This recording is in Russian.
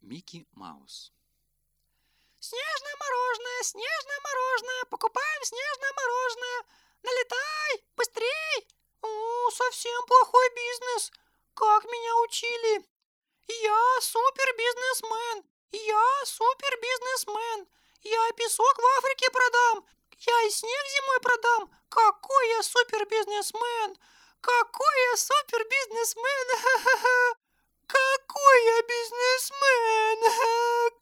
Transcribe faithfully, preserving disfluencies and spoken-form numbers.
Микки Маус. Снежное мороженое, снежное мороженое, покупаем снежное мороженое. Налетай, быстрей! О, совсем плохой бизнес. Как меня учили? Я супер-бизнесмен. Я супер-бизнесмен. Я песок в Африке продам. Я и снег зимой продам. Какой я супер-бизнесмен. Какой я супер-бизнесмен. Какой я бизнесмен.